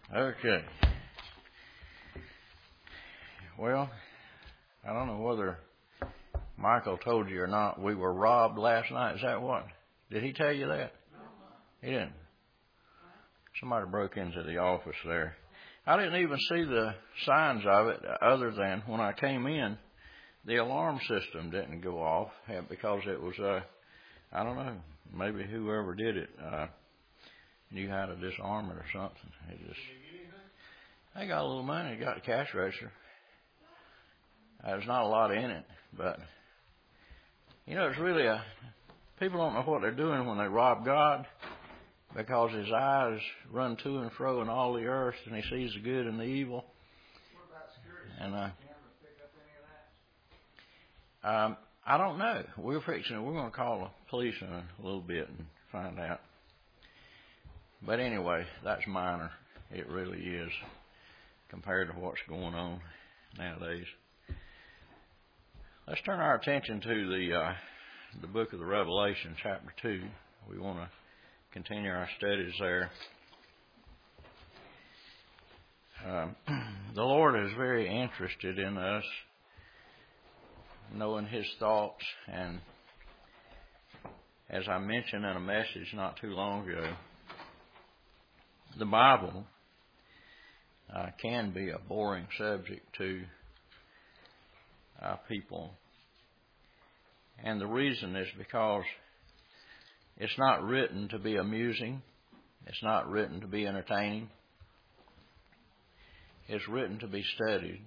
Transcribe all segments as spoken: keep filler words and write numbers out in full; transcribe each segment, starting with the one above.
Okay. Well, I don't know whether Michael told you or not, we were robbed last night. Is that what? Did he tell you that? He didn't. Somebody broke into the office there. I didn't even see the signs of it other than when I came in, the alarm system didn't go off because it was, uh, I don't know, maybe whoever did it uh, knew how to disarm it or something. It just, I got a little money, got a cash register. Uh, there's not a lot in it, but, you know, it's really a, people don't know what they're doing when they rob God, because his eyes run to and fro in all the earth, and he sees the good and the evil. What about security? And uh, Cameras pick up any of that? um, I don't know. We're fixing. We're going to call the police in a little bit and find out. But anyway, that's minor. It really is compared to what's going on nowadays. Let's turn our attention to the uh, the book of the Revelation, chapter two. We want to continue our studies there. Um, the Lord is very interested in us knowing His thoughts, and as I mentioned in a message not too long ago, the Bible uh, can be a boring subject to uh, people, and the reason is because it's not written to be amusing. It's not written to be entertaining. It's written to be studied.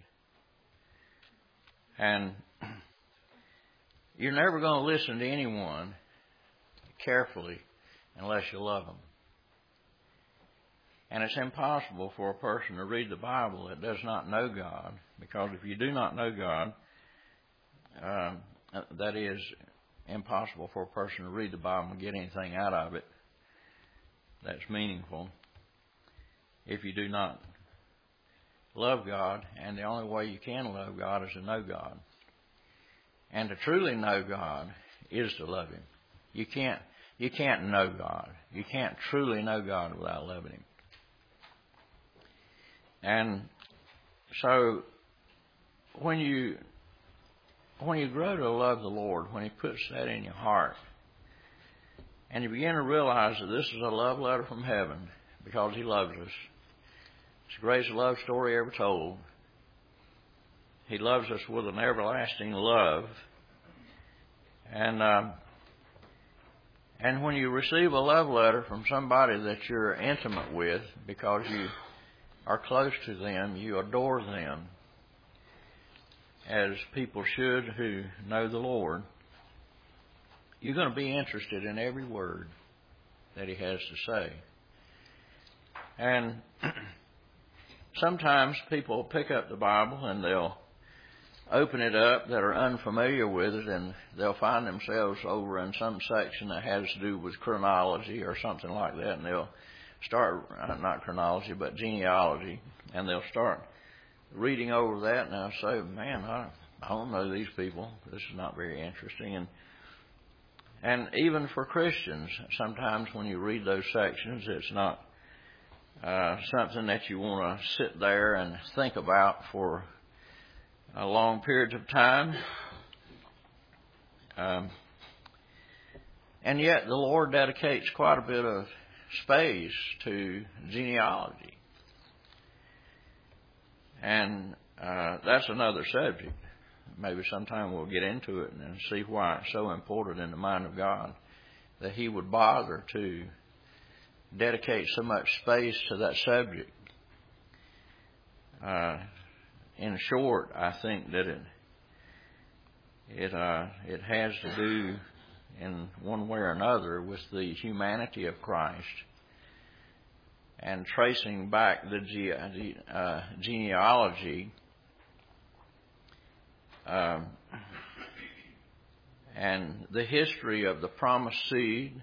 And you're never going to listen to anyone carefully unless you love them. And it's impossible for a person to read the Bible that does not know God, because if you do not know God, um, that is impossible for a person to read the Bible and get anything out of it that's meaningful if you do not love God. And the only way you can love God is to know God. And to truly know God is to love Him. You can't you can't know God. You can't truly know God without loving Him. And so when you When you grow to love the Lord, when He puts that in your heart, and you begin to realize that this is a love letter from heaven because He loves us. It's the greatest love story ever told. He loves us with an everlasting love. And um, and when you receive a love letter from somebody that you're intimate with because you are close to them, you adore them, as people should who know the Lord, you're going to be interested in every word that He has to say. And sometimes people pick up the Bible and they'll open it up that are unfamiliar with it, and they'll find themselves over in some section that has to do with chronology or something like that, and they'll start, not chronology, but genealogy, and they'll start reading over that, and I'll say, man, I, I don't know these people. This is not very interesting. And and even for Christians, sometimes when you read those sections, it's not uh, something that you want to sit there and think about for a long period of time. Um, and yet the Lord dedicates quite a bit of space to genealogy. And uh, that's another subject. Maybe sometime we'll get into it and see why it's so important in the mind of God that He would bother to dedicate so much space to that subject. Uh, in short, I think that it it uh, it has to do in one way or another with the humanity of Christ, and tracing back the ge- uh, genealogy um, and the history of the promised seed.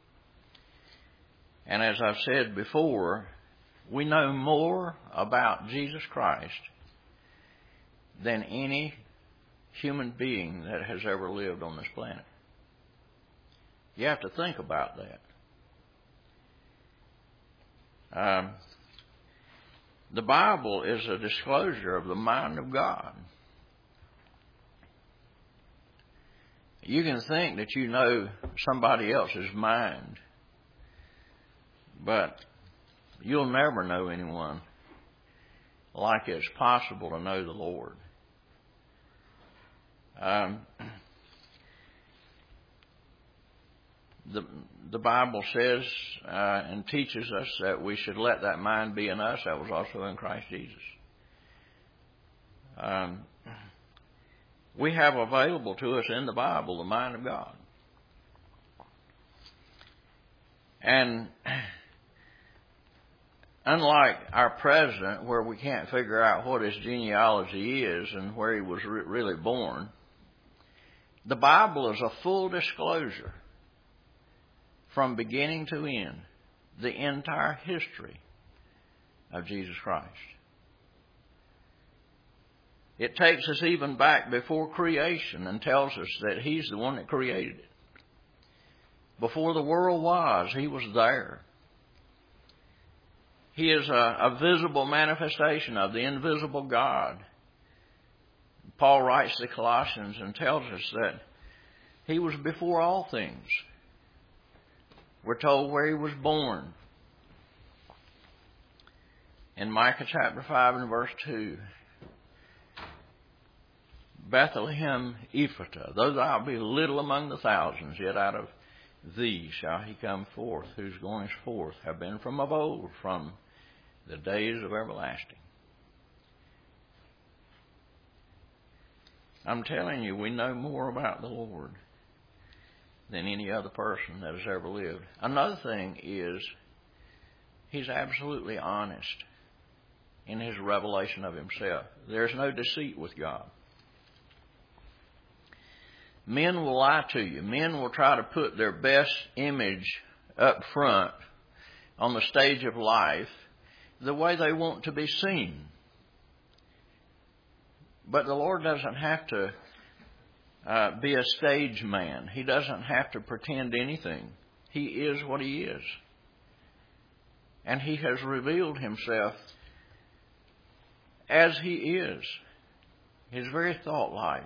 And as I've said before, we know more about Jesus Christ than any human being that has ever lived on this planet. You have to think about that. Um, The Bible is a disclosure of the mind of God. You can think that you know somebody else's mind, but you'll never know anyone like it's possible to know the Lord. Um, the the Bible says uh, and teaches us that we should let that mind be in us that was also in Christ Jesus. Um, we have available to us in the Bible the mind of God. And unlike our president, where we can't figure out what his genealogy is and where he was re- really born, the Bible is a full disclosure from beginning to end, the entire history of Jesus Christ. It takes us even back before creation and tells us that He's the one that created it. Before the world was, He was there. He is a, a visible manifestation of the invisible God. Paul writes to Colossians and tells us that He was before all things. We're told where He was born. In Micah chapter five and verse two, Bethlehem Ephratah, though thou be little among the thousands, yet out of thee shall He come forth, whose goings forth have been from of old, from the days of everlasting. I'm telling you, we know more about the Lord than any other person that has ever lived. Another thing is, He's absolutely honest in His revelation of Himself. There's no deceit with God. Men will lie to you. Men will try to put their best image up front on the stage of life the way they want to be seen. But the Lord doesn't have to uh, be a stage man. He doesn't have to pretend anything. He is what He is. And He has revealed Himself as He is. His very thought life.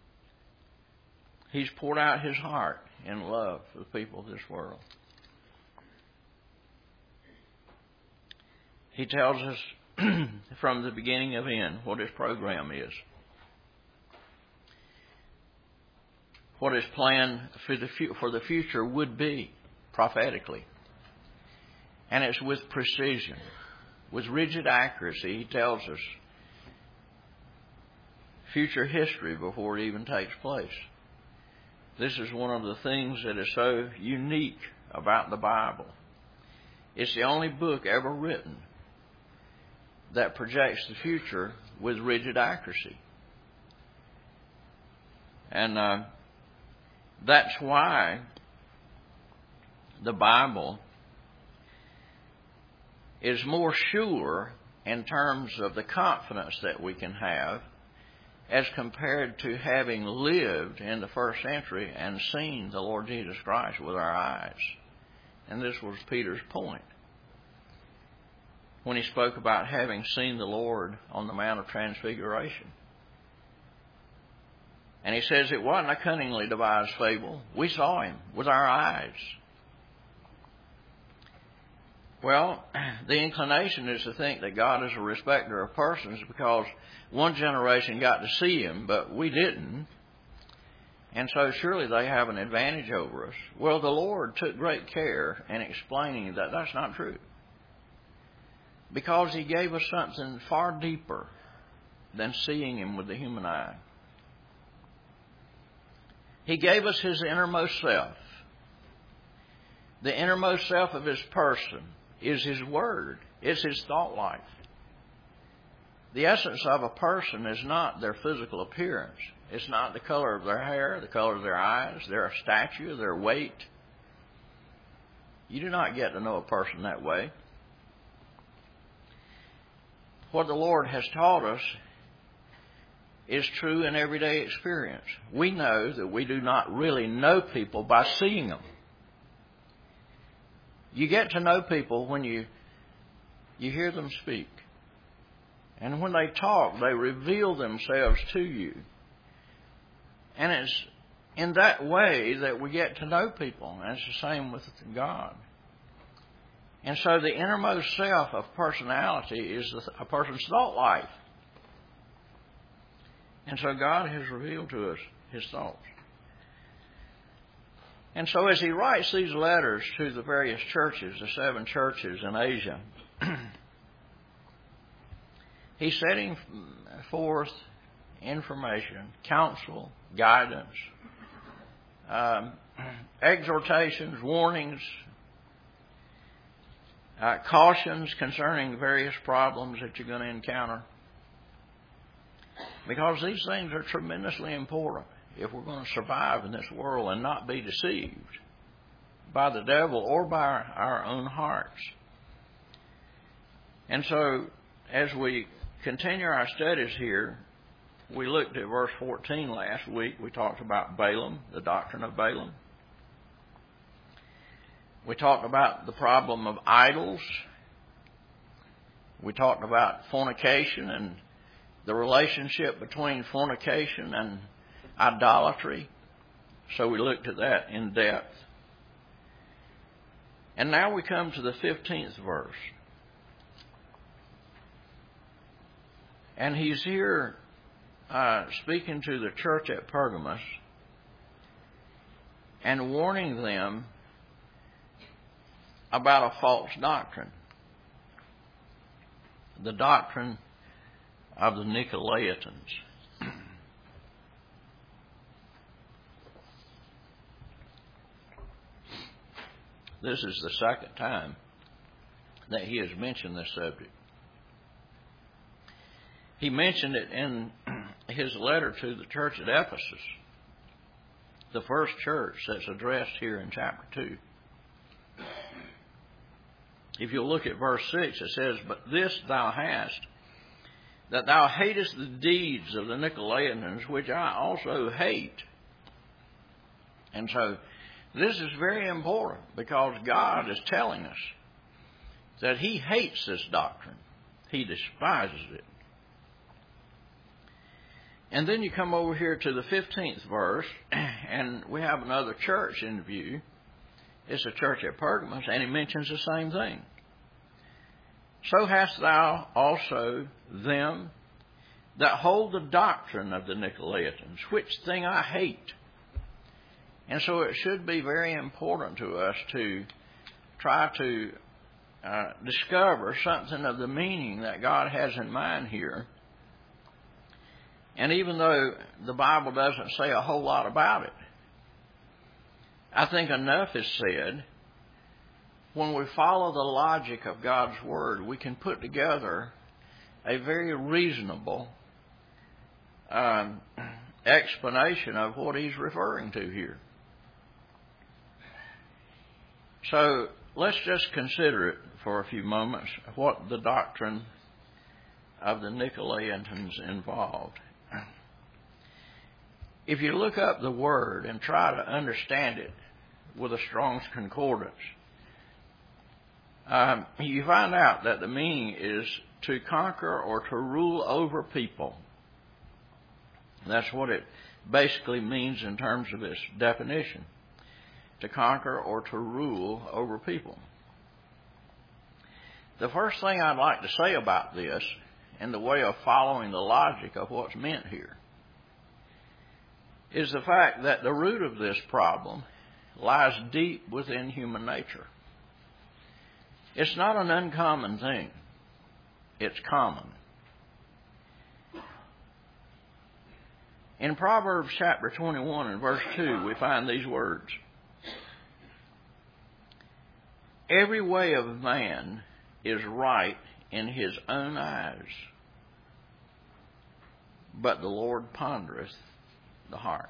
He's poured out His heart in love for the people of this world. He tells us from the beginning of end what His program is. What His plan for the, for the future would be prophetically. And it's with precision, with rigid accuracy. He tells us future history before it even takes place. This is one of the things that is so unique about the Bible. It's the only book ever written that projects the future with rigid accuracy. And uh, that's why the Bible is more sure in terms of the confidence that we can have as compared to having lived in the first century and seen the Lord Jesus Christ with our eyes. And this was Peter's point when he spoke about having seen the Lord on the Mount of Transfiguration. And he says it wasn't a cunningly devised fable. We saw Him with our eyes. Well, the inclination is to think that God is a respecter of persons because one generation got to see Him, but we didn't. And so surely they have an advantage over us. Well, the Lord took great care in explaining that that's not true. Because He gave us something far deeper than seeing Him with the human eye. He gave us His innermost self. The innermost self of His person is His Word. It's His thought life. The essence of a person is not their physical appearance. It's not the color of their hair, the color of their eyes, their stature, their weight. You do not get to know a person that way. What the Lord has taught us is true in everyday experience. We know that we do not really know people by seeing them. You get to know people when you you hear them speak. And when they talk, they reveal themselves to you. And it's in that way that we get to know people. And it's the same with God. And so the innermost self of personality is a person's thought life. And so God has revealed to us His thoughts. And so as He writes these letters to the various churches, the seven churches in Asia, He's setting forth information, counsel, guidance, um, exhortations, warnings, uh, cautions concerning various problems that you're going to encounter. Because these things are tremendously important if we're going to survive in this world and not be deceived by the devil or by our own hearts. And so, as we continue our studies here, we looked at verse fourteen last week. We talked about Balaam, the doctrine of Balaam. We talked about the problem of idols. We talked about fornication and the relationship between fornication and idolatry. So we looked at that in depth. And now we come to the fifteenth verse. And he's here uh, speaking to the church at Pergamos and warning them about a false doctrine. The doctrine of the Nicolaitans. This is the second time that he has mentioned this subject. He mentioned it in his letter to the church at Ephesus, the first church that's addressed here in chapter two. If you'll look at verse six, it says, "But this thou hast, that thou hatest the deeds of the Nicolaitans, which I also hate." And so this is very important because God is telling us that He hates this doctrine. He despises it. And then you come over here to the fifteenth verse, and we have another church in view. It's a church at Pergamos, and he mentions the same thing. "So hast thou also them that hold the doctrine of the Nicolaitans, which thing I hate." And so it should be very important to us to try to uh, discover something of the meaning that God has in mind here. And even though the Bible doesn't say a whole lot about it, I think enough is said. When we follow the logic of God's Word, we can put together a very reasonable um, explanation of what he's referring to here. So let's just consider it for a few moments, what the doctrine of the Nicolaitans involved. If you look up the word and try to understand it with a Strong's Concordance, um, you find out that the meaning is to conquer or to rule over people. That's what it basically means in terms of its definition. To conquer or to rule over people. The first thing I'd like to say about this, in the way of following the logic of what's meant here, is the fact that the root of this problem lies deep within human nature. It's not an uncommon thing. It's common. In Proverbs chapter twenty-one and verse two, we find these words. "Every way of man is right in his own eyes, but the Lord pondereth the hearts."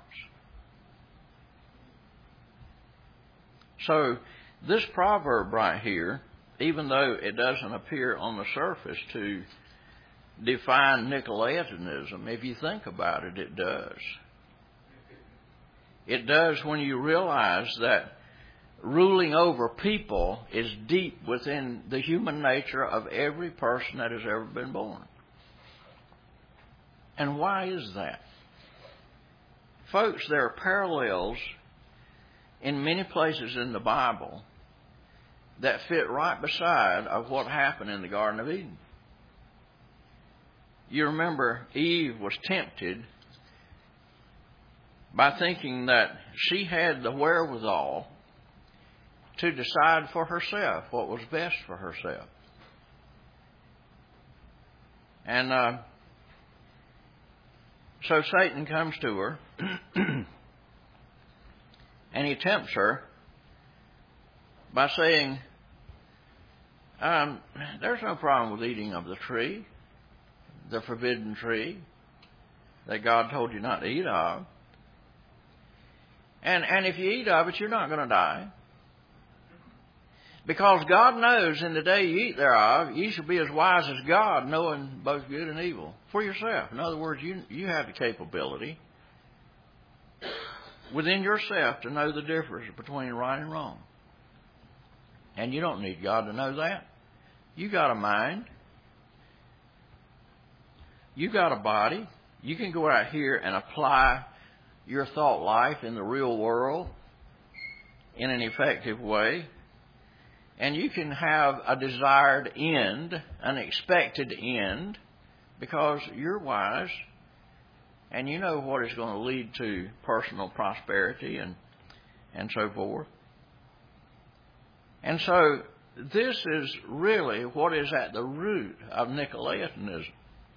So this proverb right here, even though it doesn't appear on the surface to define Nicolaitanism, if you think about it, it does. It does when you realize that ruling over people is deep within the human nature of every person that has ever been born. And why is that? Folks, there are parallels in many places in the Bible that fit right beside of what happened in the Garden of Eden. You remember Eve was tempted by thinking that she had the wherewithal to decide for herself what was best for herself. And uh, so Satan comes to her and he tempts her by saying, um, there's no problem with eating of the tree, the forbidden tree that God told you not to eat of. And, and if you eat of it, you're not going to die. Because God knows in the day you eat thereof, ye shall be as wise as God, knowing both good and evil for yourself. In other words, you, you have the capability within yourself to know the difference between right and wrong. And you don't need God to know that. You got a mind. You got a body. You can go out here and apply your thought life in the real world in an effective way. And you can have a desired end, an expected end, because you're wise and you know what is going to lead to personal prosperity and, and so forth. And so this is really what is at the root of Nicolaitanism.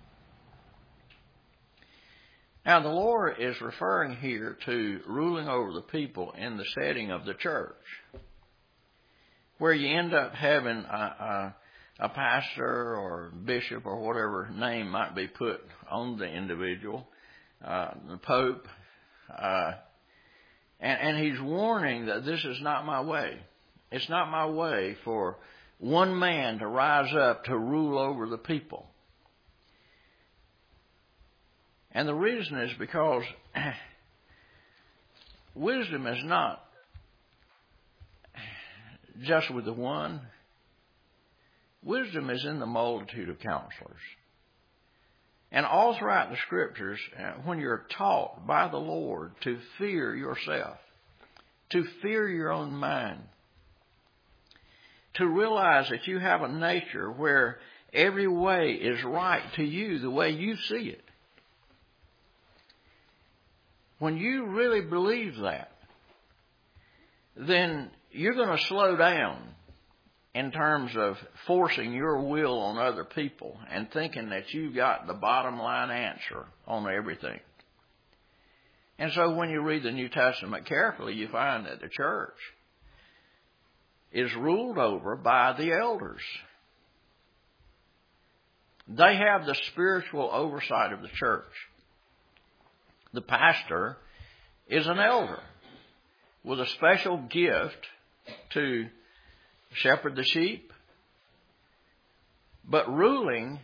Now, the Lord is referring here to ruling over the people in the setting of the church, where you end up having a, a, a pastor or bishop or whatever name might be put on the individual, uh, the Pope, uh, and, and he's warning that this is not my way. It's not my way for one man to rise up to rule over the people. And the reason is because wisdom is not just with the one. Wisdom is in the multitude of counselors. And all throughout the Scriptures, when you're taught by the Lord to fear yourself, to fear your own mind, to realize that you have a nature where every way is right to you the way you see it. When you really believe that, then you're going to slow down in terms of forcing your will on other people and thinking that you've got the bottom line answer on everything. And so when you read the New Testament carefully, you find that the church is ruled over by the elders. They have the spiritual oversight of the church. The pastor is an elder with a special gift to shepherd the sheep. But ruling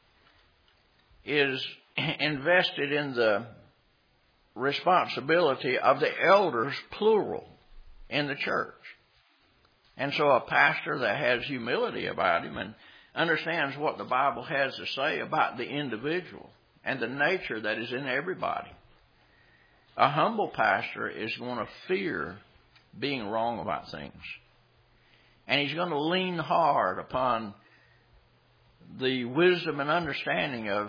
is invested in the responsibility of the elders, plural, in the church. And so a pastor that has humility about him and understands what the Bible has to say about the individual and the nature that is in everybody. A humble pastor is going to fear being wrong about things. And he's going to lean hard upon the wisdom and understanding of,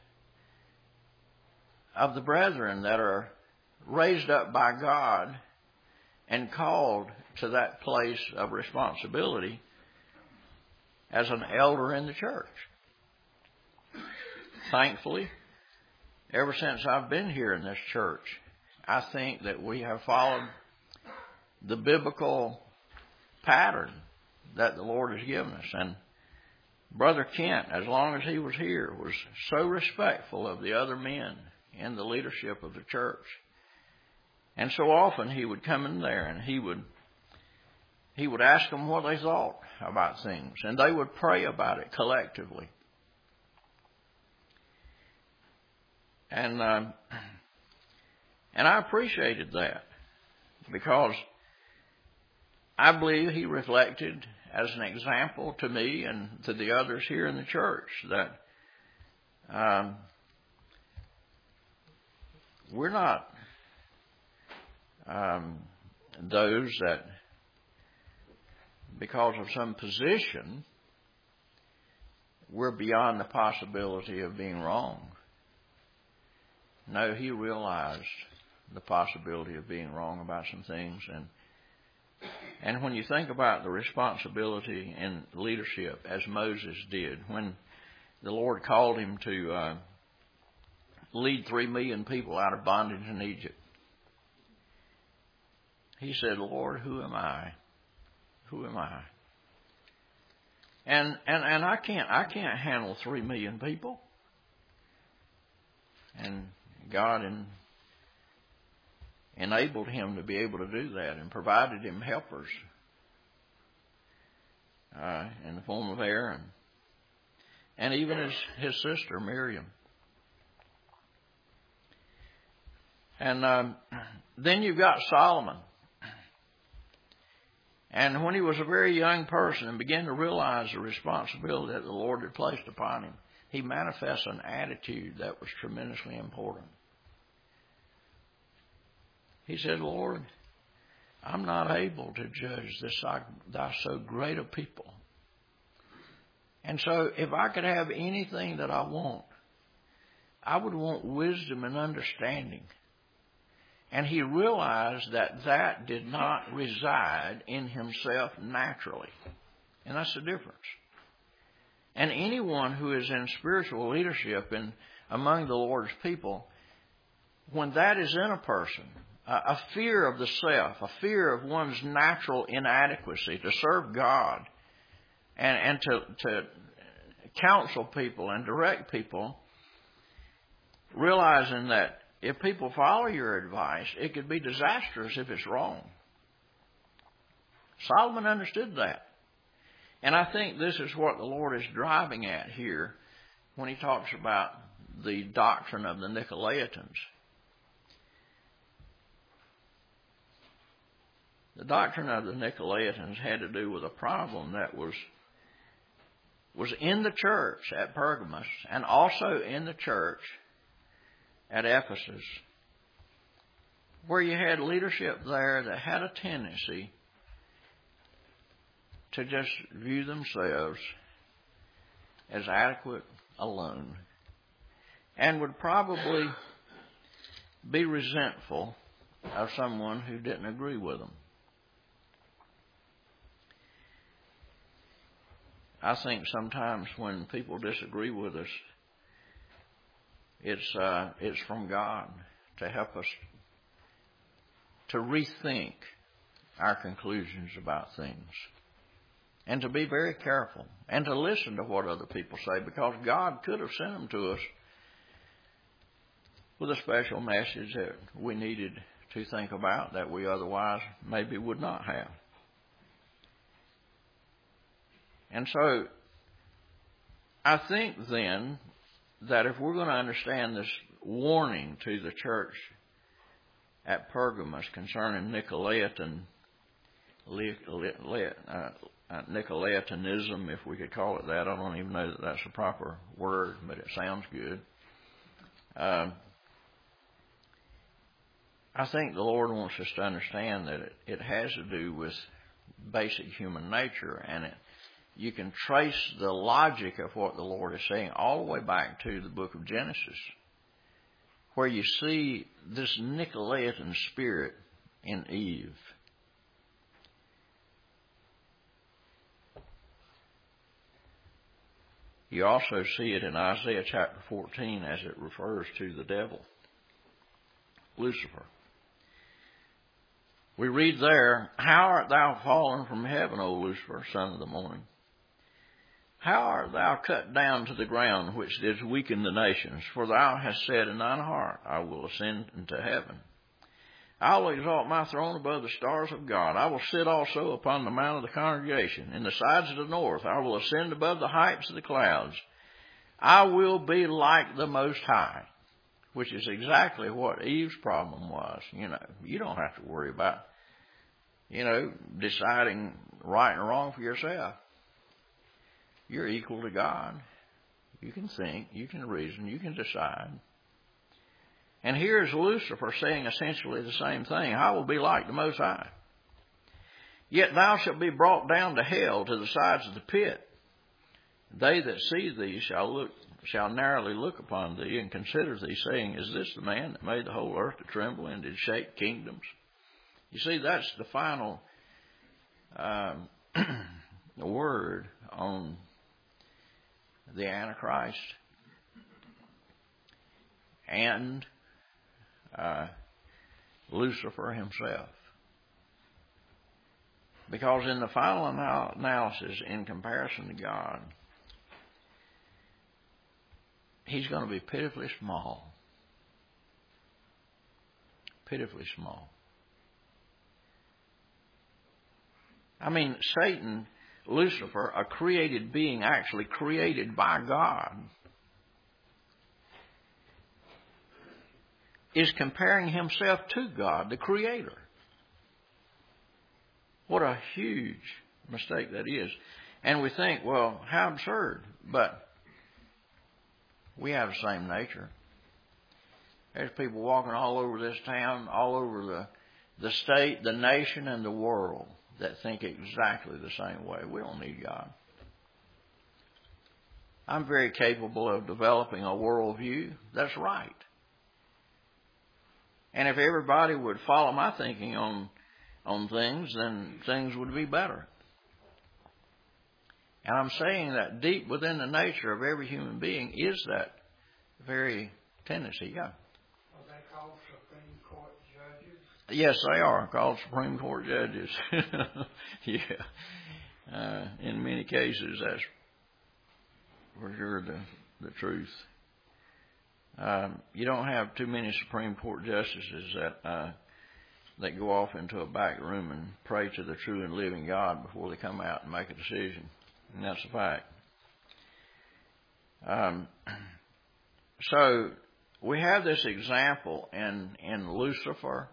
of the brethren that are raised up by God and called to that place of responsibility as an elder in the church. Thankfully, ever since I've been here in this church, I think that we have followed the biblical pattern that the Lord has given us. And Brother Kent, as long as he was here, was so respectful of the other men in the leadership of the church. And so often he would come in there and he would he would ask them what they thought about things. And they would pray about it collectively. And uh, and I appreciated that, because I believe he reflected as an example to me and to the others here in the church that um, we're not um, those that, because of some position, we're beyond the possibility of being wrong. No, he realized the possibility of being wrong about some things. And and when you think about the responsibility in leadership, as Moses did, when the Lord called him to uh, lead three million people out of bondage in Egypt, he said, Lord, who am I? Who am I? And and and I can't I can't handle three million people. And God in, enabled him to be able to do that, and provided him helpers uh, in the form of Aaron, and even his his sister Miriam. And um, then you've got Solomon. And when he was a very young person and began to realize the responsibility that the Lord had placed upon him, he manifests an attitude that was tremendously important. He said, Lord, I'm not able to judge this thy so great a people. And so if I could have anything that I want, I would want wisdom and understanding. And he realized that that did not reside in himself naturally. And that's the difference. And anyone who is in spiritual leadership in among the Lord's people, when that is in a person, a fear of the self, a fear of one's natural inadequacy to serve God and, and to, to counsel people and direct people, realizing that if people follow your advice, it could be disastrous if it's wrong. Solomon understood that. And I think this is what the Lord is driving at here when he talks about the doctrine of the Nicolaitans. The doctrine of the Nicolaitans had to do with a problem that was was in the church at Pergamos and also in the church at Ephesus, where you had leadership there that had a tendency to just view themselves as adequate alone and would probably be resentful of someone who didn't agree with them. I think sometimes when people disagree with us, it's uh, it's from God to help us to rethink our conclusions about things, and to be very careful and to listen to what other people say, because God could have sent them to us with a special message that we needed to think about that we otherwise maybe would not have. And so I think then that if we're going to understand this warning to the church at Pergamos concerning Nicolaitan, uh, Nicolaitanism, if we could call it that, I don't even know that that's a proper word, but it sounds good. Um, I think the Lord wants us to understand that it, it has to do with basic human nature, and it, you can trace the logic of what the Lord is saying all the way back to the book of Genesis, where you see this Nicolaitan spirit in Eve. You also see it in Isaiah chapter fourteen as it refers to the devil, Lucifer. We read there, "How art thou fallen from heaven, O Lucifer, son of the morning? How art thou cut down to the ground, which didst weaken the nations? For thou hast said in thine heart, I will ascend into heaven. I will exalt my throne above the stars of God. I will sit also upon the mount of the congregation. In the sides of the north I will ascend above the heights of the clouds. I will be like the Most High," which is exactly what Eve's problem was. You know, you don't have to worry about, you know, deciding right and wrong for yourself. You're equal to God. You can think, you can reason, you can decide. And here's Lucifer saying essentially the same thing. I will be like the Most High. Yet thou shalt be brought down to hell, to the sides of the pit. They that see thee shall look, shall narrowly look upon thee, and consider thee, saying, Is this the man that made the whole earth to tremble, and did shake kingdoms? You see, that's the final um, word on the Antichrist and uh, Lucifer himself. Because in the final anal- analysis, in comparison to God, he's going to be pitifully small. Pitifully small. I mean, Satan, Lucifer, a created being, actually created by God, is comparing himself to God, the Creator. What a huge mistake that is. And we think, well, how absurd. But we have the same nature. There's people walking all over this town, all over the, the state, the nation, and the world that think exactly the same way. We don't need God. I'm very capable of developing a worldview. That's right. And if everybody would follow my thinking on on things, then things would be better. And I'm saying that deep within the nature of every human being is that very tendency, yeah. Are they called Supreme Court judges? Yes, they are called Supreme Court judges. yeah. Uh, in many cases, that's for sure the, the truth. Um, you don't have too many Supreme Court justices that uh, that go off into a back room and pray to the true and living God before they come out and make a decision. And that's a fact. Um, so we have this example in, in Lucifer,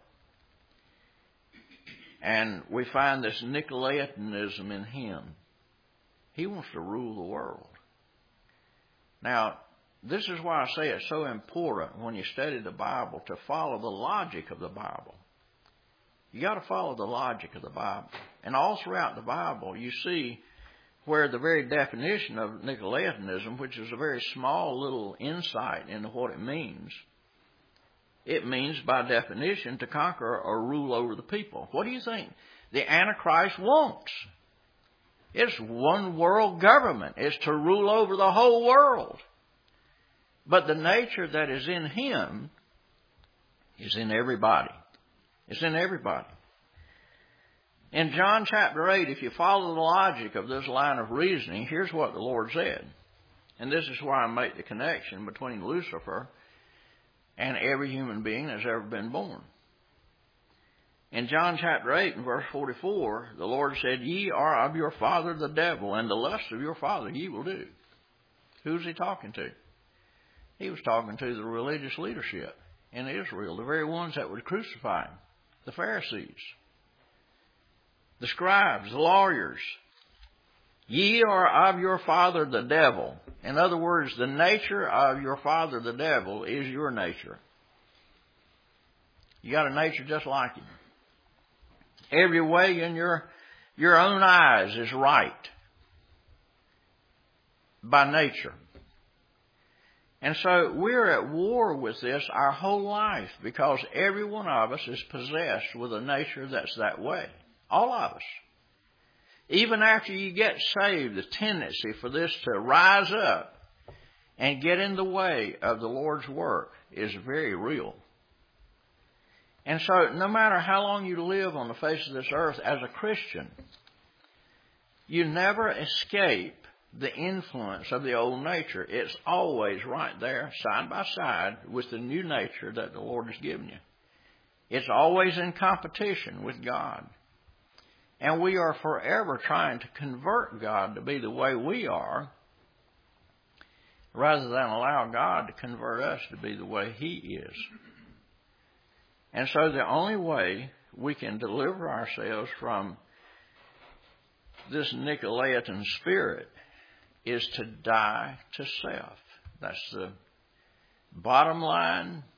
and we find this Nicolaitanism in him. He wants to rule the world. Now, this is why I say it's so important when you study the Bible to follow the logic of the Bible. You got to follow the logic of the Bible. And all throughout the Bible, you see where the very definition of Nicolaitanism, which is a very small little insight into what it means, it means by definition to conquer or rule over the people. What do you think the Antichrist wants? It's one world government. It's to rule over the whole world. But the nature that is in him is in everybody. It's in everybody. In John chapter eight, if you follow the logic of this line of reasoning, here's what the Lord said. And this is why I make the connection between Lucifer and every human being that's ever been born. In John chapter eight and verse forty-four, the Lord said, Ye are of your father the devil, and the lust of your father ye will do. Who's he talking to? He was talking to the religious leadership in Israel, the very ones that would crucify him, the Pharisees, the scribes, the lawyers. Ye are of your father the devil. In other words, the nature of your father the devil is your nature. You got a nature just like him. Every way in your, your own eyes is right by nature. And so we're at war with this our whole life because every one of us is possessed with a nature that's that way. All of us. Even after you get saved, the tendency for this to rise up and get in the way of the Lord's work is very real. And so no matter how long you live on the face of this earth as a Christian, you never escape the influence of the old nature. It's always right there, side by side, with the new nature that the Lord has given you. It's always in competition with God. And we are forever trying to convert God to be the way we are, rather than allow God to convert us to be the way He is. And so the only way we can deliver ourselves from this Nicolaitan spirit is to die to self. That's the bottom line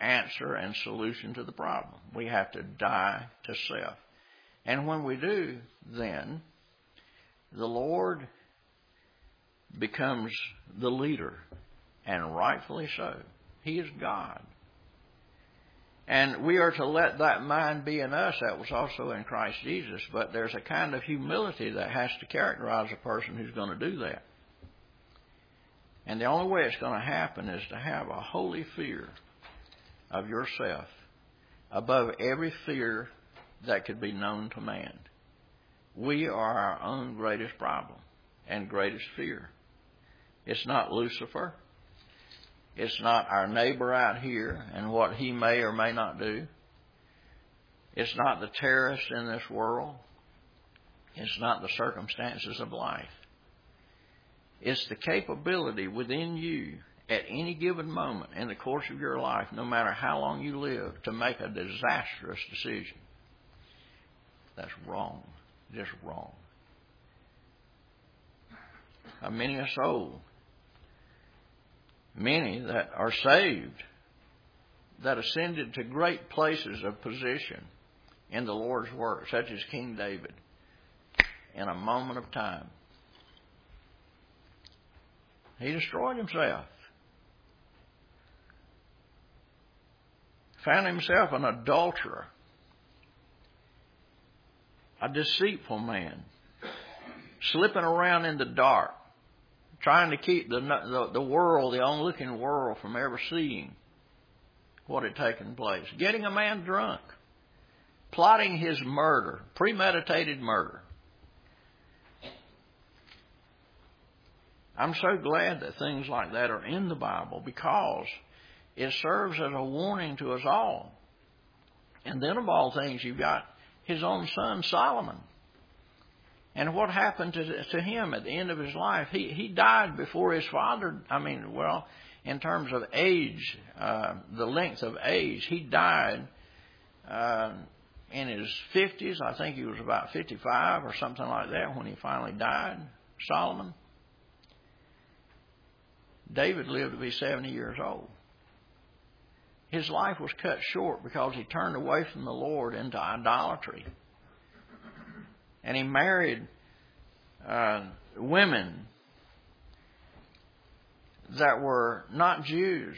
answer and solution to the problem. We have to die to self. And when we do, then the Lord becomes the leader, and rightfully so. He is God. And we are to let that mind be in us that was also in Christ Jesus. But there's a kind of humility that has to characterize a person who's going to do that. And the only way it's going to happen is to have a holy fear of yourself above every fear that could be known to man. We are our own greatest problem and greatest fear. It's not Lucifer. It's not our neighbor out here and what he may or may not do. It's not the terrorists in this world. It's not the circumstances of life. It's the capability within you at any given moment in the course of your life, no matter how long you live, to make a disastrous decision. That's wrong. Just wrong. Many a soul, many that are saved, that ascended to great places of position in the Lord's work, such as King David, in a moment of time, he destroyed himself. Found himself an adulterer, a deceitful man, slipping around in the dark, trying to keep the, the, the world, the onlooking world, from ever seeing what had taken place. Getting a man drunk, plotting his murder, premeditated murder. I'm so glad that things like that are in the Bible, because it serves as a warning to us all. And then of all things, you've got his own son, Solomon. And what happened to, to him at the end of his life? He, he died before his father. I mean, well, in terms of age, uh, the length of age, he died uh, in his fifties. I think he was about fifty-five or something like that when he finally died, Solomon. David lived to be seventy years old. His life was cut short because he turned away from the Lord into idolatry. And he married uh, women that were not Jews.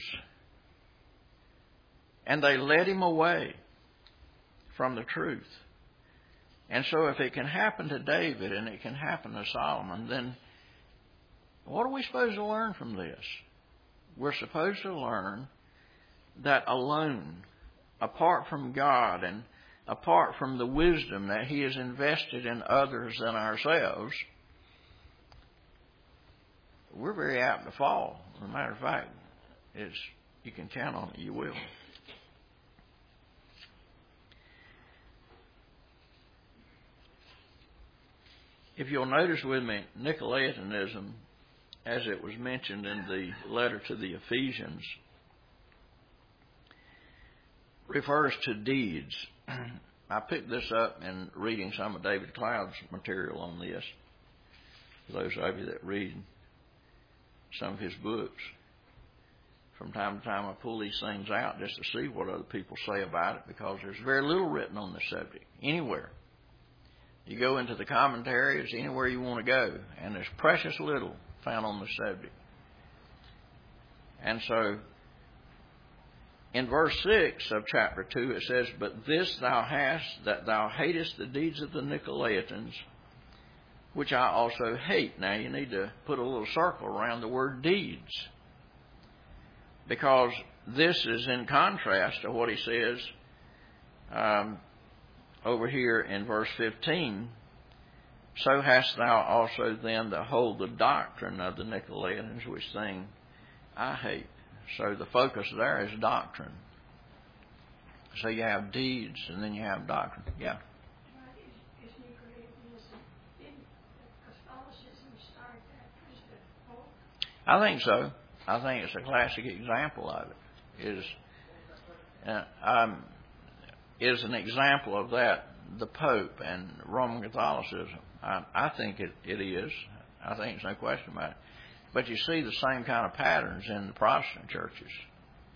And they led him away from the truth. And so if it can happen to David and it can happen to Solomon, then what are we supposed to learn from this? We're supposed to learn that alone, apart from God and apart from the wisdom that He has invested in others than ourselves, we're very apt to fall. As a matter of fact, it's, you can count on it, you will. If you'll notice with me, Nicolaitanism, as it was mentioned in the letter to the Ephesians, refers to deeds. I picked this up in reading some of David Cloud's material on this. For those of you that read some of his books, from time to time I pull these things out just to see what other people say about it, because there's very little written on the subject anywhere. You go into the commentaries, anywhere you want to go, and there's precious little found on the subject. And so, in verse six of chapter two, it says, "But this thou hast, that thou hatest the deeds of the Nicolaitans, which I also hate." Now, you need to put a little circle around the word deeds, because this is in contrast to what he says um, over here in verse fifteen. "So hast thou also then to hold the doctrine of the Nicolaitans, which thing I hate." So the focus there is doctrine. So you have deeds and then you have doctrine. Yeah. Is Nicolaitanism, did Catholicism start that as the Pope? I think so. I think it's a classic example of it. Is uh, um, is an example of that the Pope and Roman Catholicism. I, I think it, it is. I think there's no question about it. But you see the same kind of patterns in the Protestant churches.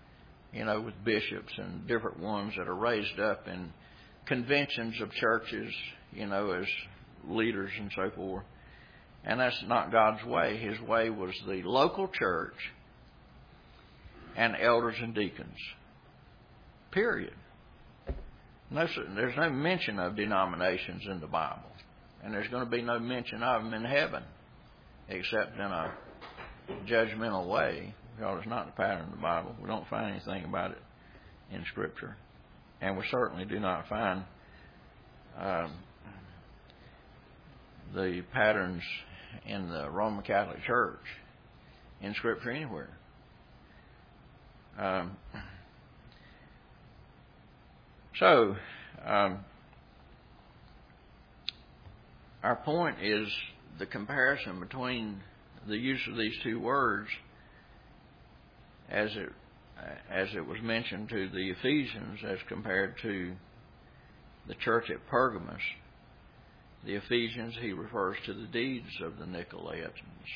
you know, with bishops and different ones that are raised up in conventions of churches, you know, as leaders and so forth. And that's not God's way. His way was the local church and elders and deacons. Period. No, there's no mention of denominations in the Bible. And there's going to be no mention of them in heaven, except in a judgmental way, because it's not the pattern of the Bible. We don't find anything about it in Scripture. And we certainly do not find um, the patterns in the Roman Catholic Church in Scripture anywhere. Um, so, um, our point is the comparison between the use of these two words as it as it was mentioned to the Ephesians as compared to the church at Pergamos. The Ephesians, he refers to the deeds of the Nicolaitans.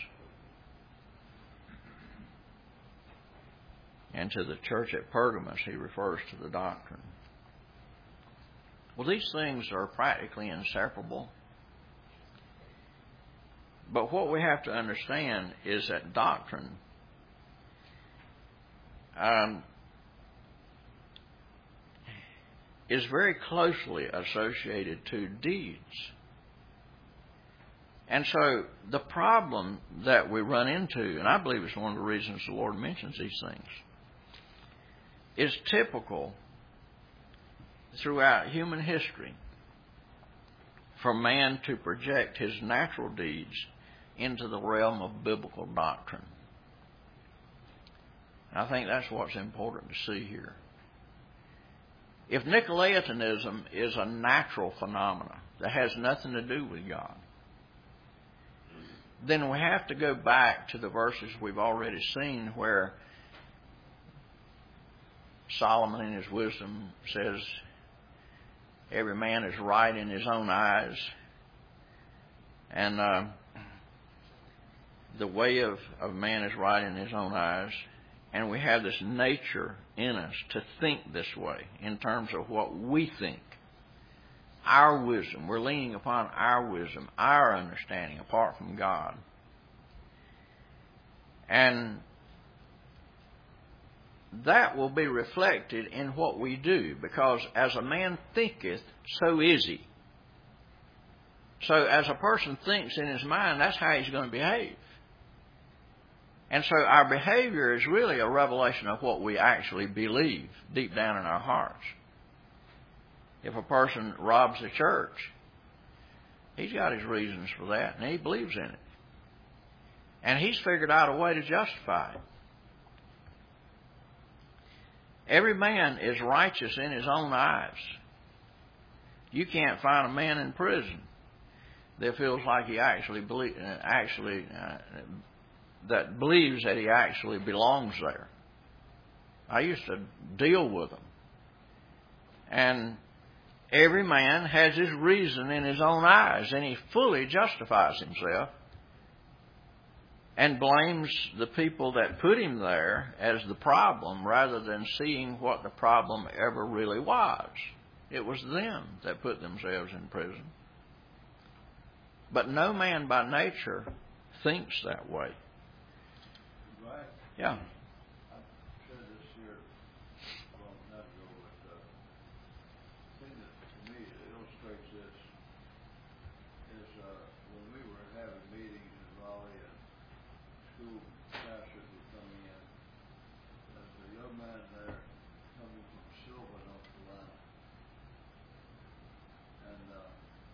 And to the church at Pergamos, he refers to the doctrine. Well, these things are practically inseparable. But what we have to understand is that doctrine um, is very closely associated to deeds. And so the problem that we run into, and I believe it's one of the reasons the Lord mentions these things, is typical throughout human history for man to project his natural deeds into the realm of biblical doctrine. I think that's what's important to see here. If Nicolaitanism is a natural phenomenon that has nothing to do with God, then we have to go back to the verses we've already seen where Solomon in his wisdom says every man is right in his own eyes. And uh, the way of, of man is right in his own eyes. And we have this nature in us to think this way in terms of what we think. Our wisdom. We're leaning upon our wisdom, our understanding, apart from God. And that will be reflected in what we do, because as a man thinketh, so is he. So as a person thinks in his mind, that's how he's going to behave. And so our behavior is really a revelation of what we actually believe deep down in our hearts. If a person robs the church, he's got his reasons for that, and he believes in it. And he's figured out a way to justify it. Every man is righteous in his own eyes. You can't find a man in prison that feels like he actually believe, actually uh, that believes that he actually belongs there. I used to deal with them, and every man has his reason in his own eyes, and he fully justifies himself and blames the people that put him there as the problem rather than seeing what the problem ever really was. It was them that put themselves in prison. But no man by nature thinks that way. Right. Yeah. I've said this here a long time ago, but uh, the thing that to me illustrates this is uh, when we were having meetings in Raleigh and school pastors were coming in, there's a young man there coming from Sylva, North Carolina. And uh,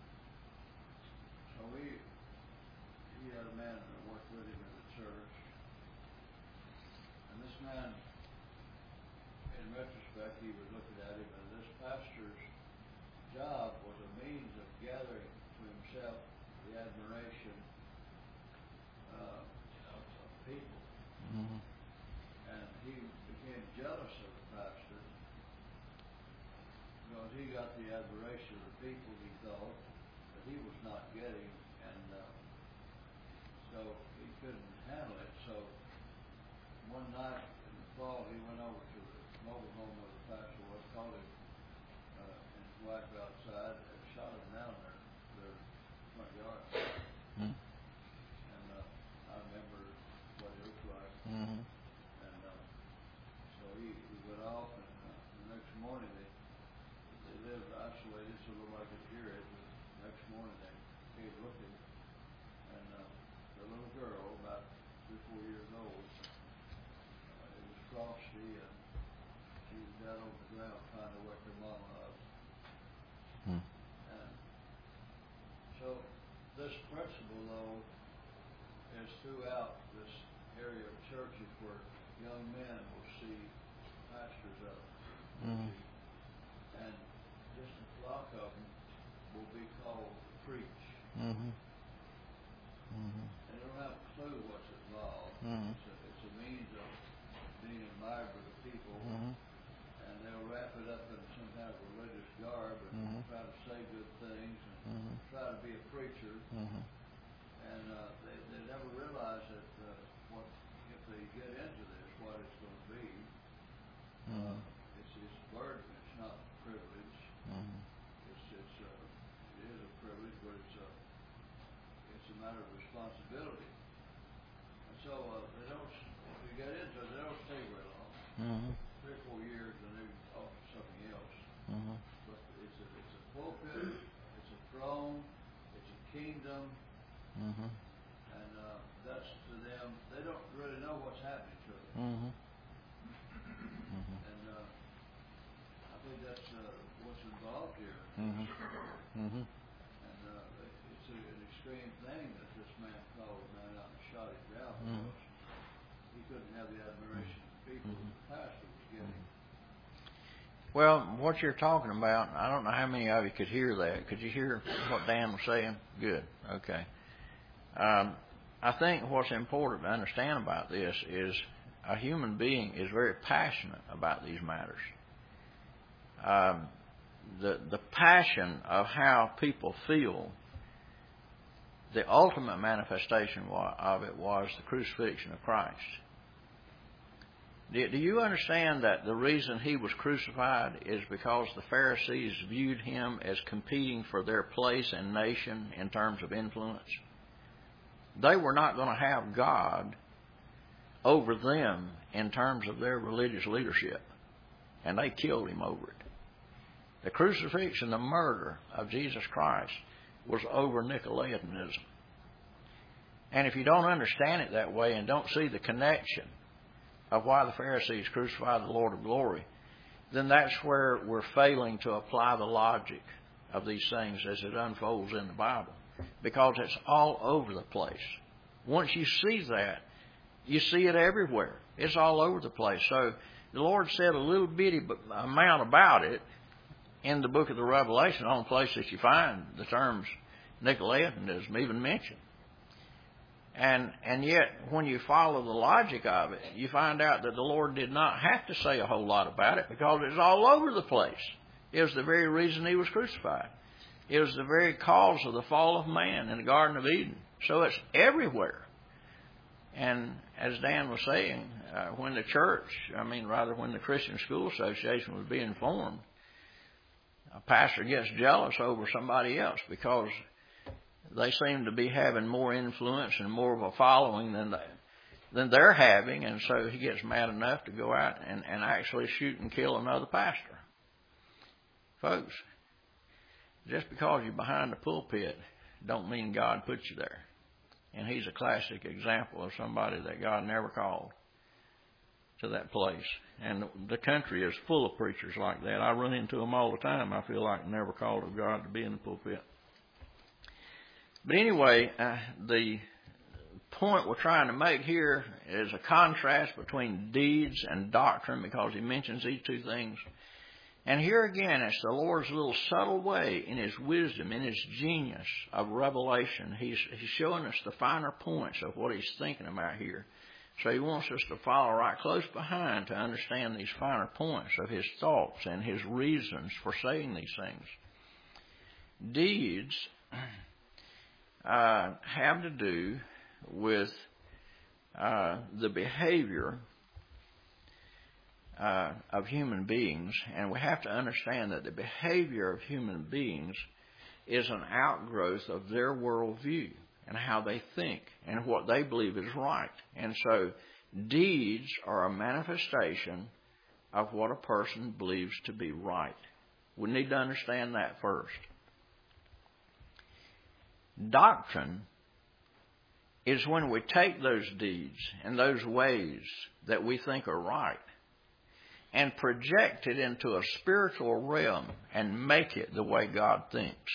so we, he had a man that worked with him in the church. And this man, in retrospect, he was looking at him, and this pastor's job was a means of gathering to himself the admiration uh, of, of people. Mm-hmm. And he became jealous of the pastor because he got the admiration of the people, he thought, that he was not getting, and uh, so he couldn't handle it. So one night in the fall, he went over to the mobile home where the pastor was, called him uh, and his wife outside and shot him down there, their front yard. Mm-hmm. And uh, I remember what he looked like. Mm-hmm. And uh, so he, he went off, and uh, the next morning they they lived isolated, so nobody could hear it. But the next morning they came looking, and uh, the little girl, about three, four years old, uh, it was frosty, and she was down on the ground trying to wake her mama up. Mm-hmm. And so this principle, though, is throughout this area of churches where young men will see pastors up. Mm-hmm. And just a flock of them will be called to preach. Mm-hmm. Mm-hmm. They don't have a clue what's involved. Mm-hmm. It's, a, it's a means of being admired by the people. Mm-hmm. And they'll wrap it up in some kind of religious garb and Mm-hmm. try to say good things and Mm-hmm. try to be a preacher. Mm-hmm. And uh, they, they never realize that uh, what if they get into this, what it's going to be. Mm-hmm. Uh, it's it's a burden. It's not a privilege. Mm-hmm. It's it's uh, it is a privilege, but it's a it's a matter of responsibility. And so uh, they don't. If you get into it, they don't stay very long. Mm-hmm. Three or four years, and they off to something else. Mm-hmm. But it's a it's a pulpit. It's a throne. It's a kingdom. Mm-hmm. And uh, that's to them. They don't really know what's happening to them. Mm-hmm. Mm-hmm. And uh, I think that's uh, what's involved here. Mm-hmm. Mm-hmm. And uh, it's a, an extreme thing that this man called a man out and shot him down Mm-hmm. because he couldn't have the admiration of the people Mm-hmm. that the pastor was getting. Well, what you're talking about, I don't know how many of you could hear that. Could you hear what Dan was saying? Good. Okay. Um, I think what's important to understand about this is a human being is very passionate about these matters. Um, the the passion of how people feel, the ultimate manifestation of it was the crucifixion of Christ. Do you understand that the reason he was crucified is because the Pharisees viewed him as competing for their place and nation in terms of influence? They were not going to have God over them in terms of their religious leadership, and they killed him over it. The crucifixion, the murder of Jesus Christ was over Nicolaitanism. And if you don't understand it that way and don't see the connection of why the Pharisees crucified the Lord of glory, then that's where we're failing to apply the logic of these things as it unfolds in the Bible, because it's all over the place. Once you see that, you see it everywhere. It's all over the place. So the Lord said a little bitty amount about it in the book of the Revelation, the only place that you find the terms Nicolaitanism even mentioned. And and yet, when you follow the logic of it, you find out that the Lord did not have to say a whole lot about it because it's all over the place. It was the very reason he was crucified. It was the very cause of the fall of man in the Garden of Eden. So it's everywhere. And as Dan was saying, uh, when the church, I mean, rather when the Christian School Association was being formed, a pastor gets jealous over somebody else because they seem to be having more influence and more of a following than they, than they're having, and so he gets mad enough to go out and, and actually shoot and kill another pastor. Folks, just because you're behind the pulpit don't mean God put you there. And he's a classic example of somebody that God never called to that place. And the country is full of preachers like that. I run into them all the time. I feel like never called of God to be in the pulpit. But anyway, uh, the point we're trying to make here is a contrast between deeds and doctrine, because he mentions these two things. And here again, it's the Lord's little subtle way in his wisdom, in his genius of revelation. He's, he's showing us the finer points of what he's thinking about here. So he wants us to follow right close behind to understand these finer points of his thoughts and his reasons for saying these things. Deeds Uh, have to do with uh, the behavior uh, of human beings, and we have to understand that the behavior of human beings is an outgrowth of their worldview and how they think and what they believe is right. And so deeds are a manifestation of what a person believes to be right. We need to understand that first. Doctrine is when we take those deeds and those ways that we think are right and project it into a spiritual realm and make it the way God thinks.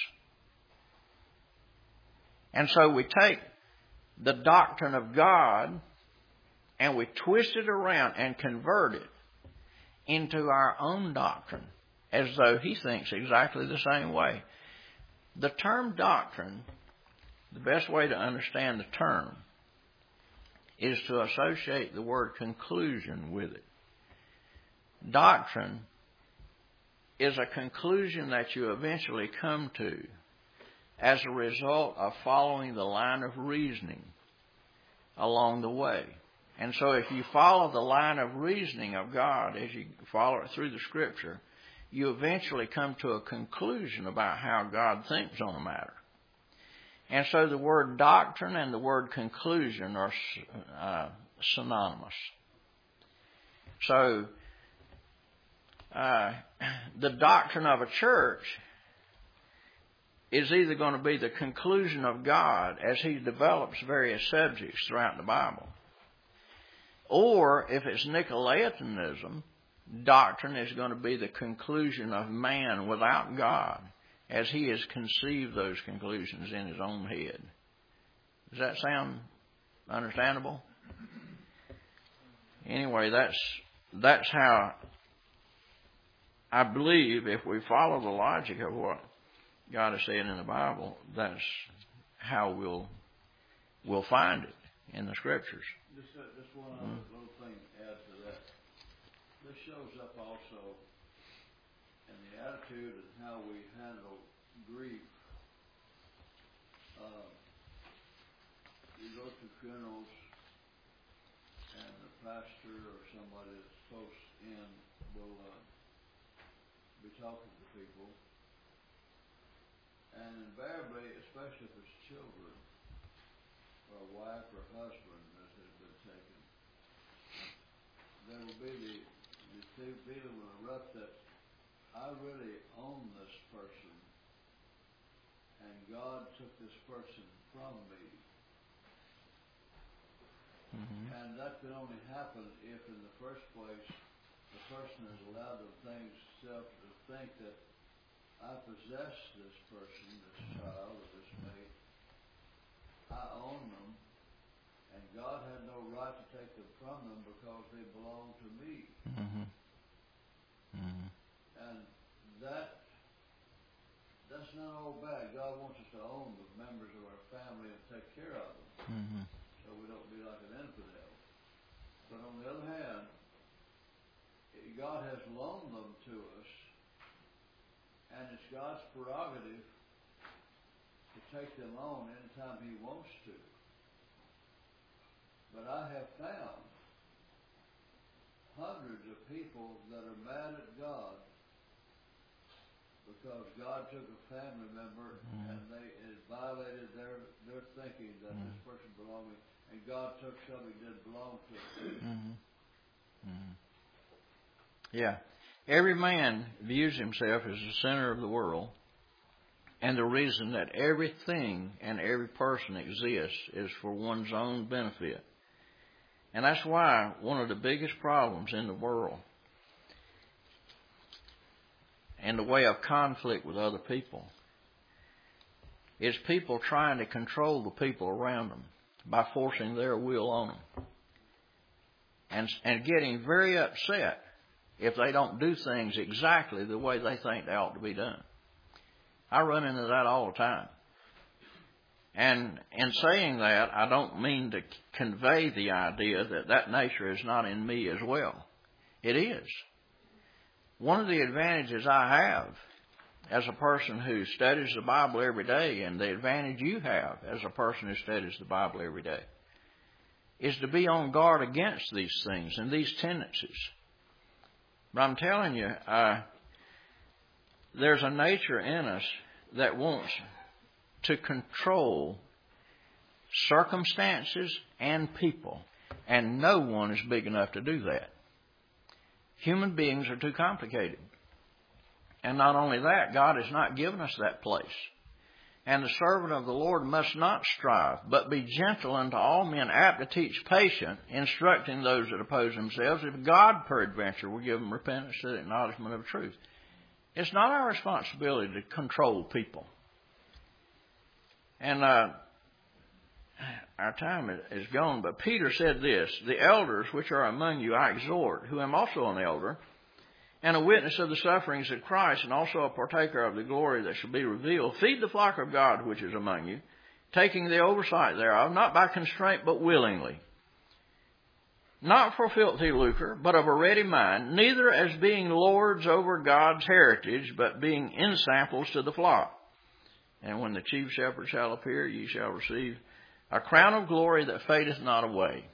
And so we take the doctrine of God and we twist it around and convert it into our own doctrine as though He thinks exactly the same way. The term doctrine, the best way to understand the term is to associate the word conclusion with it. Doctrine is a conclusion that you eventually come to as a result of following the line of reasoning along the way. And so if you follow the line of reasoning of God as you follow it through the Scripture, you eventually come to a conclusion about how God thinks on a matter. And so the word doctrine and the word conclusion are uh, synonymous. So uh, the doctrine of a church is either going to be the conclusion of God as He develops various subjects throughout the Bible. Or if it's Nicolaitanism, doctrine is going to be the conclusion of man without God as he has conceived those conclusions in his own head. Does that sound understandable? Anyway, that's that's how I believe if we follow the logic of what God has said in the Bible, that's how we'll we'll find it in the Scriptures. Just, uh, just one other mm. little thing to add to that. This shows up also in the attitude and how we handle grief. Uh, you go to funerals and the pastor or somebody that's close in will uh, be talking to people. And invariably, especially if it's children, or a wife or husband that has been taken, there will be the, the feeling will erupt that I really own this person, and God took this person from me. Mm-hmm. And that can only happen if, in the first place, the person has allowed the things self to think that I possess this person, this child, or this mate. I own them, and God had no right to take them from them because they belong to me. Mm-hmm. Mm-hmm. And that that's not all bad. God wants us to own the members of our family and take care of them, mm-hmm. so we don't be like an infidel. But on the other hand, God has loaned them to us, and it's God's prerogative to take them on anytime He wants to. But I have found hundreds of people that are mad at God because God took a family member mm-hmm. and they it violated their, their thinking that mm-hmm. this person belonged to me, and God took something that didn't belong to them. Mm-hmm. Mm-hmm. Yeah. Every man views himself as the center of the world, and the reason that everything and every person exists is for one's own benefit. And that's why one of the biggest problems in the world and the way of conflict with other people is people trying to control the people around them by forcing their will on them. And, and getting very upset if they don't do things exactly the way they think they ought to be done. I run into that all the time. And in saying that, I don't mean to convey the idea that that nature is not in me as well. It is. One of the advantages I have as a person who studies the Bible every day, and the advantage you have as a person who studies the Bible every day, is to be on guard against these things and these tendencies. But I'm telling you, uh, there's a nature in us that wants to control circumstances and people. And no one is big enough to do that. Human beings are too complicated. And not only that, God has not given us that place. And the servant of the Lord must not strive, but be gentle unto all men, apt to teach, patient, instructing those that oppose themselves, if God peradventure will give them repentance to the acknowledgement of truth. It's not our responsibility to control people. And uh, our time is gone, but Peter said this, the elders which are among you I exhort, who am also an elder, and a witness of the sufferings of Christ, and also a partaker of the glory that shall be revealed. Feed the flock of God which is among you, taking the oversight thereof, not by constraint, but willingly. Not for filthy lucre, but of a ready mind, neither as being lords over God's heritage, but being ensamples to the flock. And when the chief shepherd shall appear, ye shall receive a crown of glory that fadeth not away.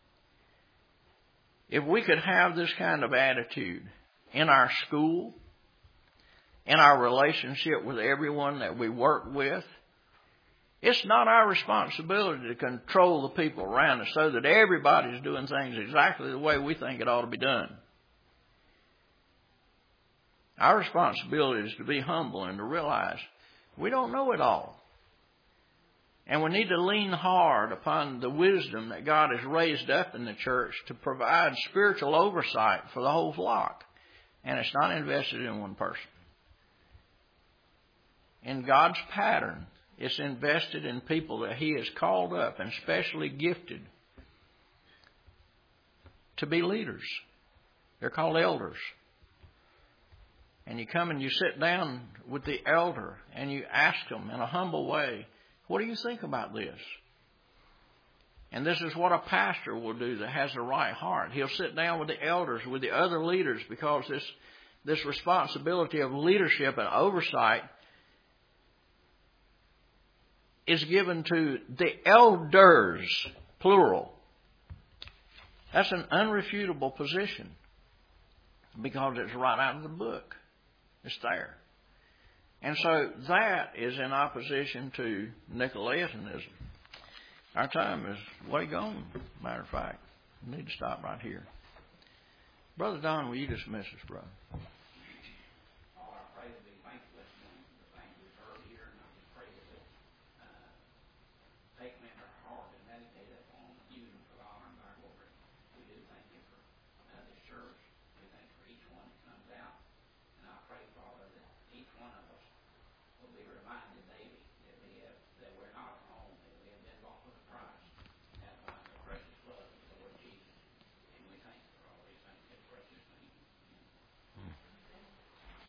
If we could have this kind of attitude in our school, in our relationship with everyone that we work with, it's not our responsibility to control the people around us so that everybody's doing things exactly the way we think it ought to be done. Our responsibility is to be humble and to realize we don't know it all. And we need to lean hard upon the wisdom that God has raised up in the church to provide spiritual oversight for the whole flock. And it's not invested in one person. In God's pattern, it's invested in people that He has called up and specially gifted to be leaders. They're called elders. And you come and you sit down with the elder and you ask them in a humble way, what do you think about this? And this is what a pastor will do that has the right heart. He'll sit down with the elders, with the other leaders, because this, this responsibility of leadership and oversight is given to the elders, plural. That's an unrefutable position because it's right out of the book. It's there. And so that is in opposition to Nicolaitanism. Our time is way gone, matter of fact. We need to stop right here. Brother Don, will you dismiss us, brother? Oh, I pray to be thankful this morning for the things we've heard here, and I just pray that it uh, take them in our heart and meditate upon using for the honor and our glory. We do thank you for uh, this church. We thank you for each one that comes out. And I pray, Father, that each one of us will be reminded